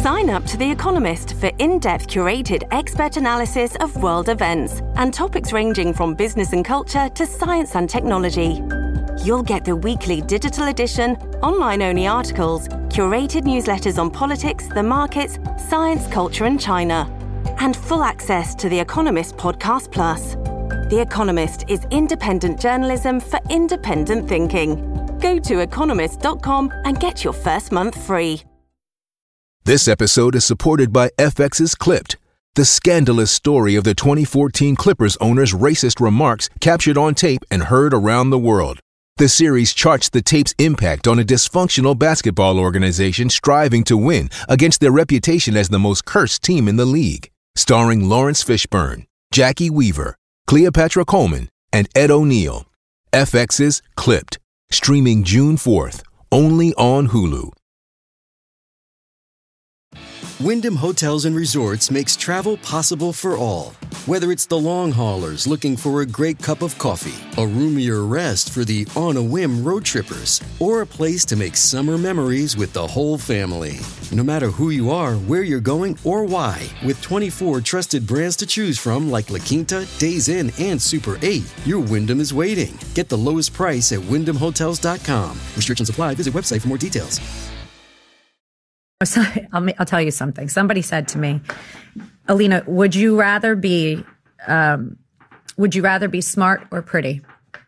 Sign up to The Economist for in-depth curated expert analysis of world events and topics ranging from business and culture to science and technology. You'll get the weekly digital edition, online-only articles, curated newsletters on politics, the markets, science, culture and China, and full access to The Economist Podcast Plus. The Economist is independent journalism for independent thinking. Go to economist.com and get your first month free. This episode is supported by FX's Clipped, the scandalous story of the 2014 Clippers owner's racist remarks captured on tape and heard around the world. The series charts the tape's impact on a dysfunctional basketball organization striving to win against their reputation as the most cursed team in the league. Starring Lawrence Fishburne, Jackie Weaver, Cleopatra Coleman, and Ed O'Neill. FX's Clipped, streaming June 4th, only on Hulu. Wyndham Hotels and Resorts makes travel possible for all. Whether it's the long haulers looking for a great cup of coffee, a roomier rest for the on-a-whim road trippers, or a place to make summer memories with the whole family. No matter who you are, where you're going, or why, with 24 trusted brands to choose from like La Quinta, Days Inn, and Super 8, your Wyndham is waiting. Get the lowest price at WyndhamHotels.com. Restrictions apply. Visit website for more details. So, I'll tell you something. Somebody said to me, Alina, would you rather be smart or pretty?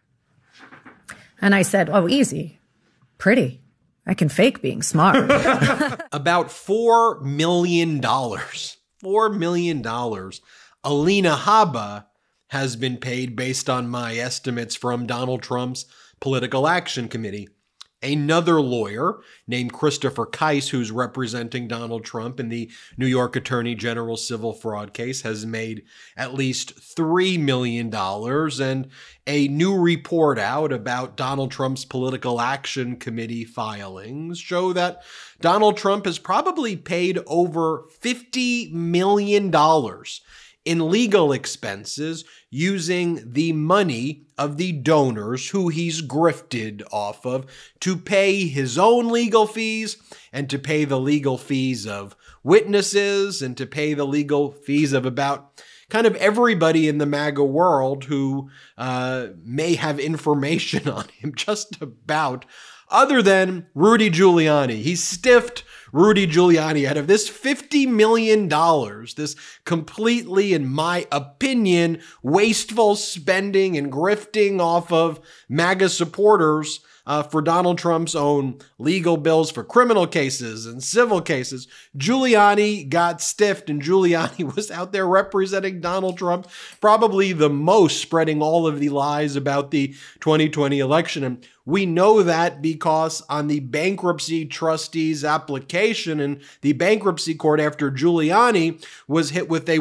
And I said, oh, easy. Pretty. I can fake being smart. About $4 million. $4 million. Alina Habba has been paid based on my estimates from Donald Trump's Political Action Committee. Another lawyer named Christopher Keiss, who's representing Donald Trump in the New York Attorney General civil fraud case, has made at least $3 million. And a new report out about Donald Trump's Political Action Committee filings show that Donald Trump has probably paid over $50 million in legal expenses using the money of the donors who he's grifted off of to pay his own legal fees and to pay the legal fees of witnesses and to pay the legal fees of about kind of everybody in the MAGA world who may have information on him just about, other than Rudy Giuliani. He stiffed Rudy Giuliani out of this $50 million, this completely, in my opinion, wasteful spending and grifting off of MAGA supporters for Donald Trump's own legal bills for criminal cases and civil cases. Giuliani got stiffed, and Giuliani was out there representing Donald Trump, probably the most, spreading all of the lies about the 2020 election. And we know that because on the bankruptcy trustee's application in the bankruptcy court after Giuliani was hit with a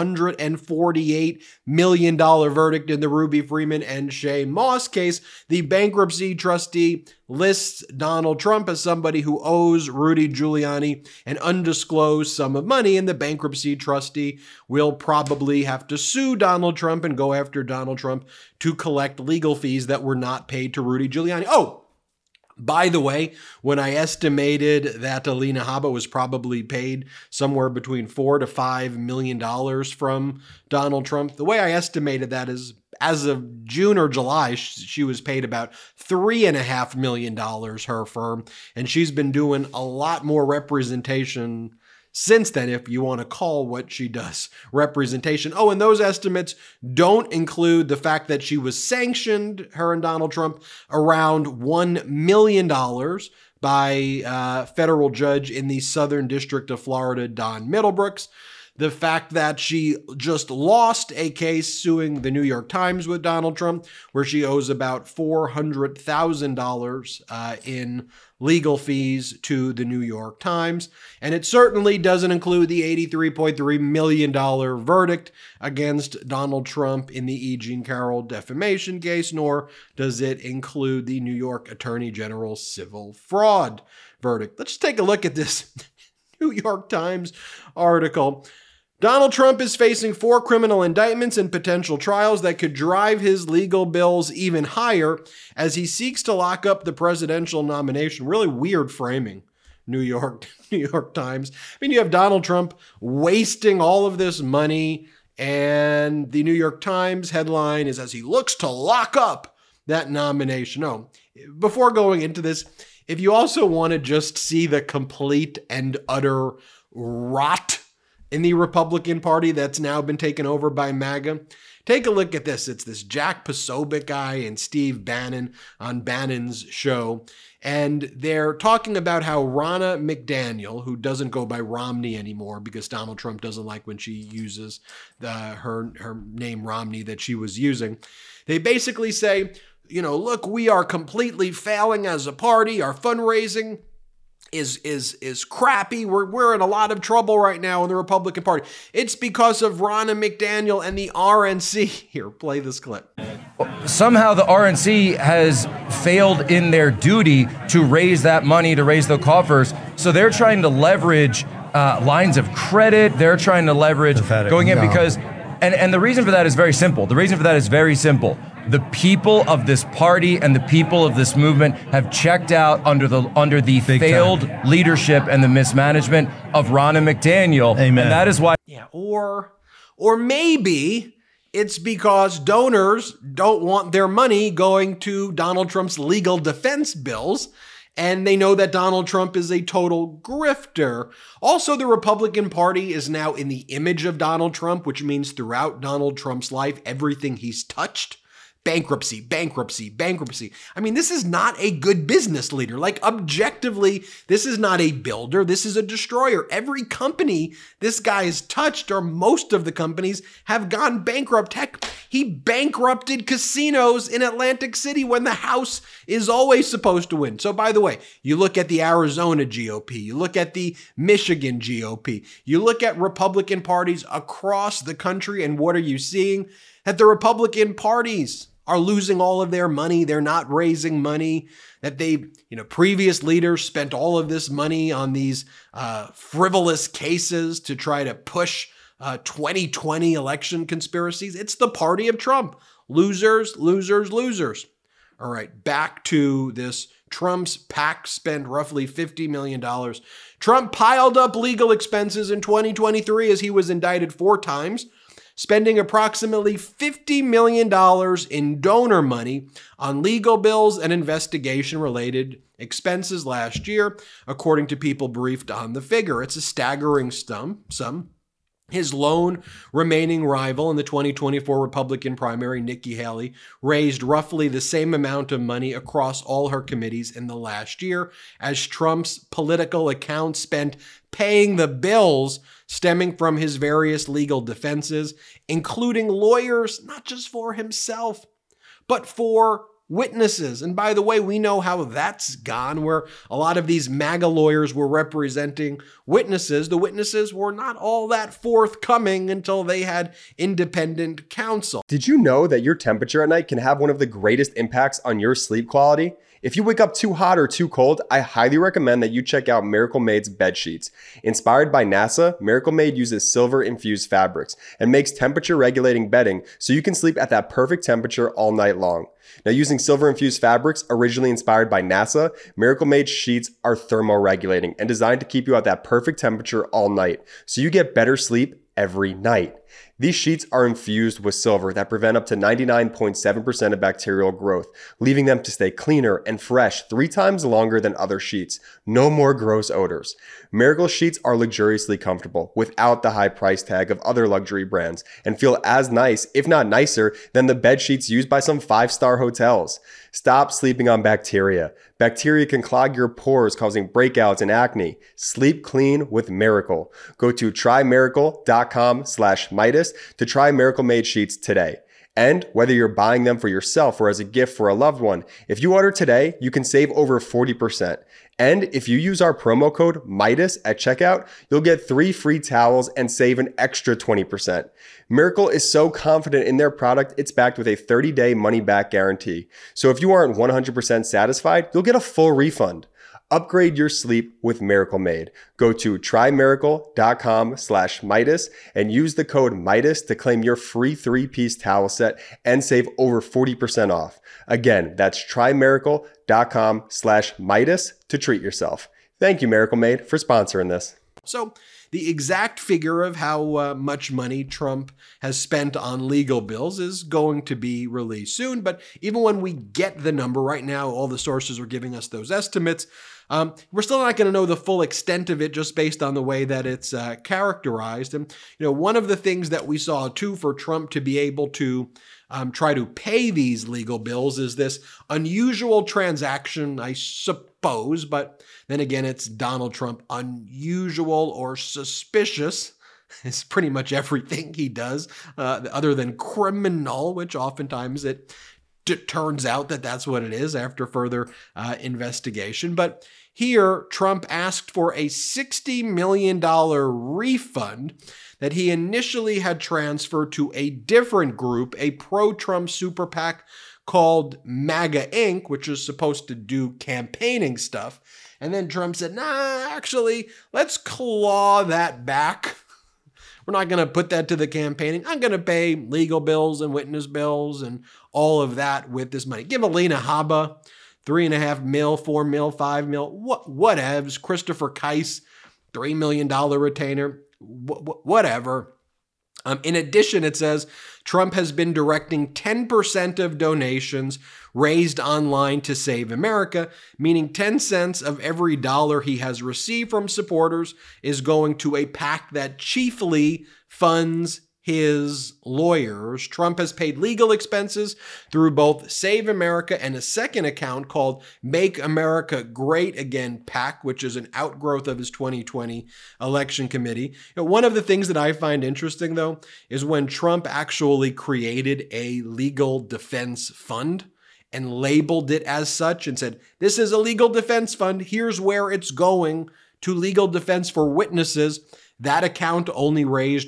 $148 million verdict in the Ruby Freeman and Shay Moss case, the bankruptcy trustee lists Donald Trump as somebody who owes Rudy Giuliani an undisclosed sum of money, and the bankruptcy trustee will probably have to sue Donald Trump and go after Donald Trump to collect legal fees that were not paid to Rudy Giuliani. Oh, by the way, when I estimated that Alina Habba was probably paid somewhere between $4 to $5 million from Donald Trump, the way I estimated that is, as of June or July, she was paid about $3.5 million, her firm, and she's been doing a lot more representation since then, if you want to call what she does representation. Oh, and those estimates don't include the fact that she was sanctioned, her and Donald Trump, around $1 million by a federal judge in the Southern District of Florida, Don Middlebrooks. The fact that she just lost a case suing the New York Times with Donald Trump, where she owes about $400,000 in legal fees to the New York Times. And it certainly doesn't include the $83.3 million verdict against Donald Trump in the E. Jean Carroll defamation case, nor does it include the New York Attorney General's civil fraud verdict. Let's take a look at this New York Times article. Donald Trump is facing 4 criminal indictments and potential trials that could drive his legal bills even higher as he seeks to lock up the presidential nomination. Really weird framing. New York Times. I mean, you have Donald Trump wasting all of this money, and the New York Times headline is, as he looks to lock up that nomination. Oh, before going into this, if you also want to just see the complete and utter rot in the Republican Party that's now been taken over by MAGA, take a look at this. It's this Jack Posobiec guy and Steve Bannon on Bannon's show. And they're talking about how Ronna McDaniel, who doesn't go by Romney anymore because Donald Trump doesn't like when she uses her name Romney that she was using. They basically say, look, we are completely failing as a party. Our fundraising is crappy. We're in a lot of trouble right now in the Republican Party. It's because of Ronna McDaniel and the RNC. Here, play this clip. Somehow the RNC has failed in their duty to raise that money, to raise the coffers. So they're trying to leverage lines of credit. They're trying to leverage going in because, and the reason for that is very simple. The people of this party and the people of this movement have checked out under the failed leadership and the mismanagement of Ronna McDaniel. Amen. And that is why. Yeah, or maybe it's because donors don't want their money going to Donald Trump's legal defense bills, and they know that Donald Trump is a total grifter. Also, the Republican Party is now in the image of Donald Trump, which means throughout Donald Trump's life, everything he's touched, bankruptcy. I mean, this is not a good business leader. Like, objectively, this is not a builder. This is a destroyer. Every company this guy has touched, or most of the companies, have gone bankrupt. Heck, he bankrupted casinos in Atlantic City when the House is always supposed to win. So, by the way, you look at the Arizona GOP, you look at the Michigan GOP, you look at Republican parties across the country, and what are you seeing? That the Republican parties are losing all of their money. They're not raising money. That previous leaders spent all of this money on these frivolous cases to try to push 2020 election conspiracies. It's the party of Trump. Losers, losers, losers. All right, back to this. Trump's PAC spent roughly $50 million. Trump piled up legal expenses in 2023 as he was indicted 4 times, spending approximately $50 million in donor money on legal bills and investigation-related expenses last year, according to people briefed on the figure. It's a staggering sum. His lone remaining rival in the 2024 Republican primary, Nikki Haley, raised roughly the same amount of money across all her committees in the last year, as Trump's political account spent paying the bills stemming from his various legal defenses, including lawyers, not just for himself, but for witnesses. And by the way, we know how that's gone, where a lot of these MAGA lawyers were representing witnesses. The witnesses were not all that forthcoming until they had independent counsel. Did you know that your temperature at night can have one of the greatest impacts on your sleep quality? If you wake up too hot or too cold, I highly recommend that you check out Miracle Made's bed sheets. Inspired by NASA, Miracle Made uses silver-infused fabrics and makes temperature-regulating bedding so you can sleep at that perfect temperature all night long. Now, using silver-infused fabrics originally inspired by NASA, Miracle Made sheets are thermoregulating and designed to keep you at that perfect temperature all night, so you get better sleep every night. These sheets are infused with silver that prevent up to 99.7% of bacterial growth, leaving them to stay cleaner and fresh 3 times longer than other sheets. No more gross odors. Miracle sheets are luxuriously comfortable without the high price tag of other luxury brands and feel as nice, if not nicer, than the bed sheets used by some 5-star hotels. Stop sleeping on bacteria. Bacteria can clog your pores, causing breakouts and acne. Sleep clean with Miracle. Go to trymiracle.com/Midas to try Miracle Made sheets today. And whether you're buying them for yourself or as a gift for a loved one, if you order today, you can save over 40%. And if you use our promo code MIDAS at checkout, you'll get 3 free towels and save an extra 20%. Miracle is so confident in their product, it's backed with a 30-day money-back guarantee. So if you aren't 100% satisfied, you'll get a full refund. Upgrade your sleep with Miracle Made. Go to trymiracle.com/Midas and use the code MIDAS to claim your free 3-piece towel set and save over 40% off. Again, that's trymiracle.com/Midas to treat yourself. Thank you, Miracle Made, for sponsoring this. So the exact figure of how much money Trump has spent on legal bills is going to be released soon. But even when we get the number right now, all the sources are giving us those estimates. We're still not going to know the full extent of it just based on the way that it's characterized. And, one of the things that we saw too for Trump to be able to try to pay these legal bills is this unusual transaction, I suppose, but then again, it's Donald Trump. Unusual or suspicious is pretty much everything he does, other than criminal, which oftentimes it turns out that that's what it is after further investigation. But here, Trump asked for a $60 million refund that he initially had transferred to a different group, a pro-Trump super PAC called MAGA Inc., which is supposed to do campaigning stuff. And then Trump said, nah, actually, let's claw that back. We're not going to put that to the campaigning. I'm going to pay legal bills and witness bills and all of that with this money. Give Alina Habba $3.5 million, $4 million, $5 million, whatevs. Christopher Kise, $3 million retainer, whatever. In addition, it says Trump has been directing 10% of donations raised online to Save America, meaning 10 cents of every dollar he has received from supporters is going to a PAC that chiefly funds his lawyers. Trump has paid legal expenses through both Save America and a second account called Make America Great Again PAC, which is an outgrowth of his 2020 election committee. One of the things that I find interesting, though, is when Trump actually created a legal defense fund and labeled it as such and said, this is a legal defense fund. Here's where it's going, to legal defense for witnesses. That account only raised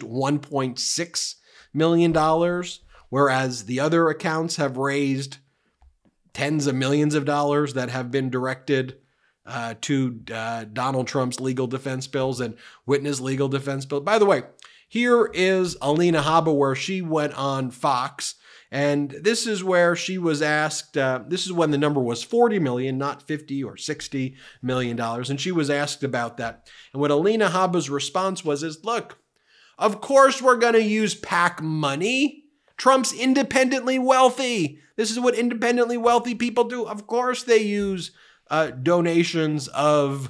$1.6 million, whereas the other accounts have raised tens of millions of dollars that have been directed to Donald Trump's legal defense bills and witness legal defense bills. By the way, here is Alina Habba, where she went on Fox. And this is where she was asked, this is when the number was 40 million, not 50 or 60 million dollars. And she was asked about that. And what Alina Habba's response was, look, of course we're going to use PAC money. Trump's independently wealthy. This is what independently wealthy people do. Of course they use donations of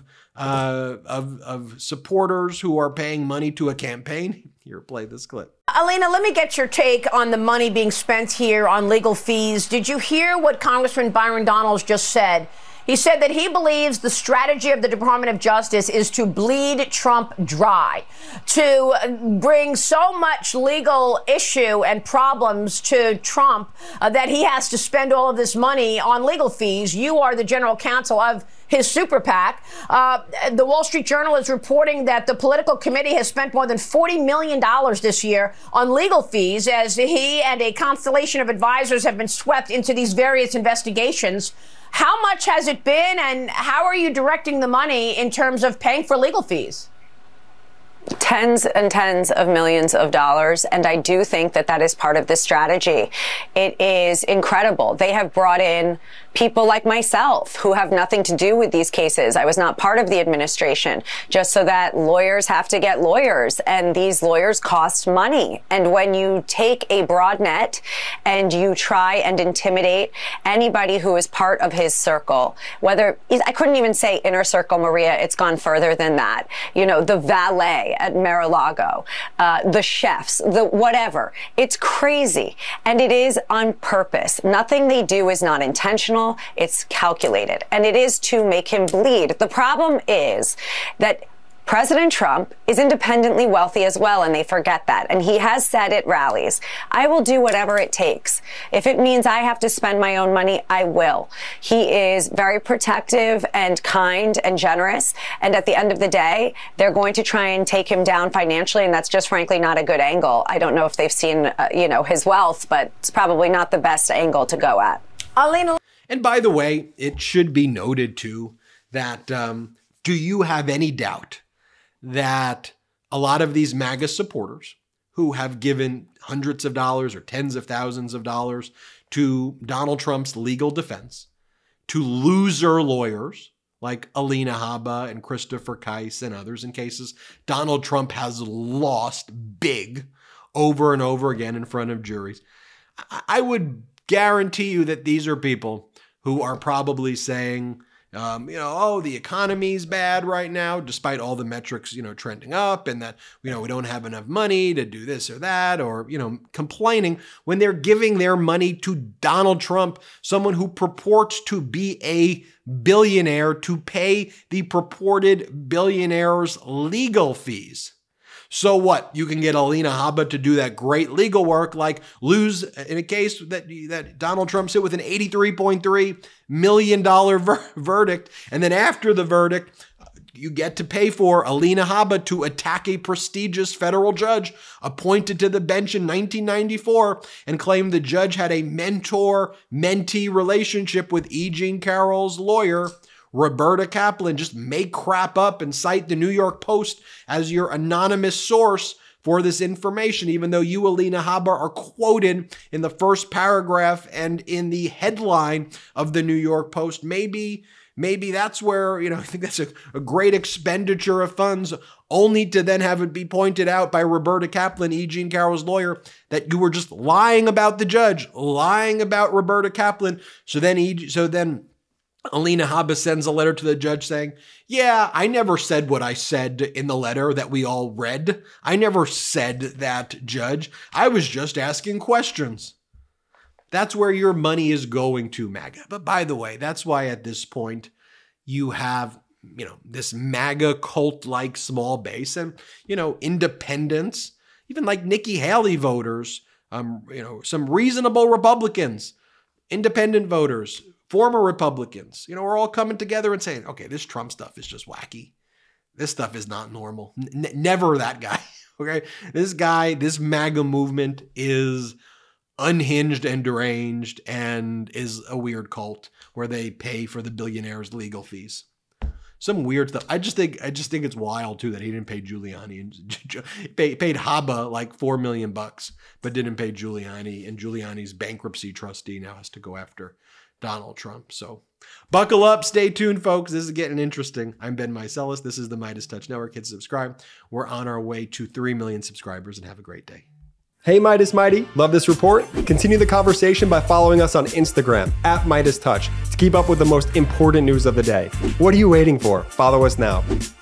supporters who are paying money to a campaign. Here, play this clip. Alina, let me get your take on the money being spent here on legal fees. Did you hear what Congressman Byron Donalds just said? He said that he believes the strategy of the Department of Justice is to bleed Trump dry, to bring so much legal issue and problems to Trump that he has to spend all of this money on legal fees. You are the general counsel of his super PAC. The Wall Street Journal is reporting that the political committee has spent more than $40 million this year on legal fees as he and a constellation of advisors have been swept into these various investigations. How much has it been, and how are you directing the money in terms of paying for legal fees? Tens and tens of millions of dollars. And I do think that that is part of the strategy. It is incredible. They have brought in people like myself who have nothing to do with these cases. I was not part of the administration, just so that lawyers have to get lawyers, and these lawyers cost money. And when you take a broad net and you try and intimidate anybody who is part of his circle, whether I couldn't even say inner circle, Maria, it's gone further than that. You know, the valet at Mar-a-Lago, the chefs, the whatever. It's crazy. And it is on purpose. Nothing they do is not intentional. It's calculated, and it is to make him bleed. The problem is that President Trump is independently wealthy as well, and they forget that. And he has said at rallies, I will do whatever it takes. If it means I have to spend my own money, I will. He is very protective and kind and generous. And at the end of the day, they're going to try and take him down financially. And that's just frankly not a good angle. I don't know if they've seen, his wealth, but it's probably not the best angle to go at. Alina. And by the way, it should be noted too that do you have any doubt that a lot of these MAGA supporters who have given hundreds of dollars or tens of thousands of dollars to Donald Trump's legal defense, to loser lawyers like Alina Habba and Christopher Kais and others, in cases Donald Trump has lost big over and over again in front of juries. I would guarantee you that these are people who are probably saying, oh, the economy's bad right now, despite all the metrics, trending up, and that, we don't have enough money to do this or that, or, complaining when they're giving their money to Donald Trump, someone who purports to be a billionaire, to pay the purported billionaire's legal fees. So what? You can get Alina Habba to do that great legal work, like lose in a case that Donald Trump sit with an $83.3 million verdict. And then after the verdict, you get to pay for Alina Habba to attack a prestigious federal judge appointed to the bench in 1994 and claim the judge had a mentor-mentee relationship with E. Jean Carroll's lawyer, Roberta Kaplan. Just make crap up and cite the New York Post as your anonymous source for this information, even though you, Alina Habba, are quoted in the first paragraph and in the headline of the New York Post. Maybe that's where, I think that's a great expenditure of funds, only to then have it be pointed out by Roberta Kaplan, E. Jean Carroll's lawyer, that you were just lying about the judge, lying about Roberta Kaplan. So then Alina Habba sends a letter to the judge saying, yeah, I never said what I said in the letter that we all read. I never said that, judge. I was just asking questions. That's where your money is going to, MAGA. But by the way, that's why at this point you have, this MAGA cult-like small base and, independents, even like Nikki Haley voters, some reasonable Republicans, independent voters, former Republicans, we're all coming together and saying, okay, this Trump stuff is just wacky. This stuff is not normal. Never that guy. Okay. This MAGA movement is unhinged and deranged and is a weird cult where they pay for the billionaire's legal fees. Some weird stuff. I just think it's wild too that he didn't pay Giuliani and paid Habba like $4 million, but didn't pay Giuliani, and Giuliani's bankruptcy trustee now has to go after Donald Trump. So buckle up, stay tuned, folks. This is getting interesting. I'm Ben Meiselas. This is the MeidasTouch Network. Hit subscribe. We're on our way to 3 million subscribers, and have a great day. Hey, Meidas Mighty, love this report? Continue the conversation by following us on Instagram @MeidasTouch to keep up with the most important news of the day. What are you waiting for? Follow us now.